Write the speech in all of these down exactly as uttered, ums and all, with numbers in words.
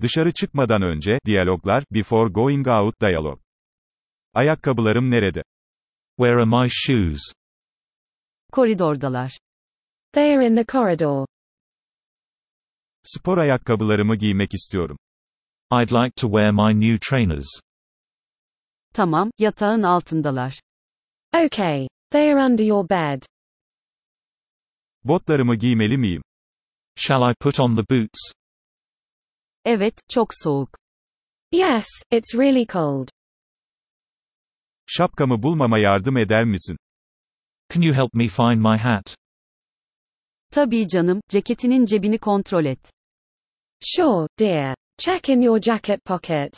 Dışarı çıkmadan önce, diyaloglar, before going out dialog. Ayakkabılarım nerede? Where are my shoes? Koridordalar. They are in the corridor. Spor ayakkabılarımı giymek istiyorum. I'd like to wear my new trainers. Tamam, yatağın altındalar. Okay. They are under your bed. Botlarımı giymeli miyim? Shall I put on the boots? Evet, çok soğuk. Yes, it's really cold. Şapkamı bulmama yardım eder misin? Can you help me find my hat? Tabii canım, ceketinin cebini kontrol et. Sure, dear. Check in your jacket pocket.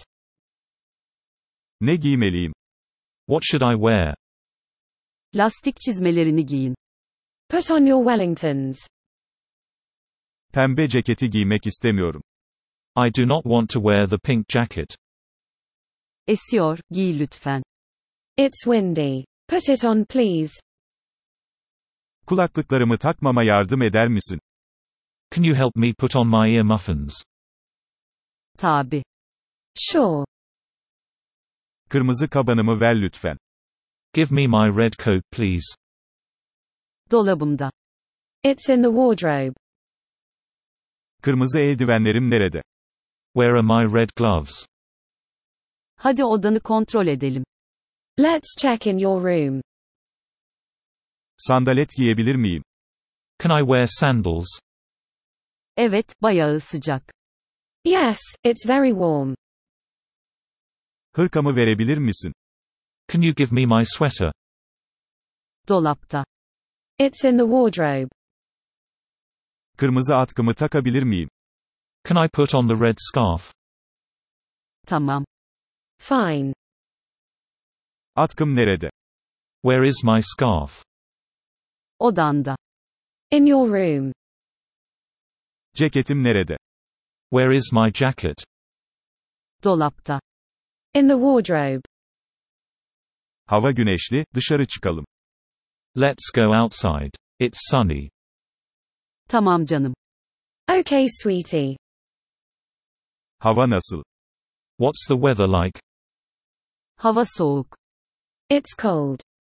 Ne giymeliyim? What should I wear? Lastik çizmelerini giyin. Put on your Wellingtons. Pembe ceketi giymek istemiyorum. I do not want to wear the pink jacket. Esiyor, giy lütfen. It's windy. Put it on, please. Kulaklıklarımı takmama yardım eder misin? Can you help me put on my earmuffins? Tabii. Sure. Kırmızı kabanımı ver lütfen. Give me my red coat, please. Dolabımda. It's in the wardrobe. Kırmızı eldivenlerim nerede? Where are my red gloves? Hadi odanı kontrol edelim. Let's check in your room. Sandalet giyebilir miyim? Can I wear sandals? Evet, bayağı sıcak. Yes, it's very warm. Hırkamı verebilir misin? Can you give me my sweater? Dolapta. It's in the wardrobe. Kırmızı atkımı takabilir miyim? Can I put on the red scarf? Tamam. Fine. Atkım nerede? Where is my scarf? Odanda. In your room. Ceketim nerede? Where is my jacket? Dolapta. In the wardrobe. Hava güneşli, dışarı çıkalım. Let's go outside. It's sunny. Tamam canım. Okay, sweetie. Hava nasıl? What's the weather like? Hava soğuk. It's cold.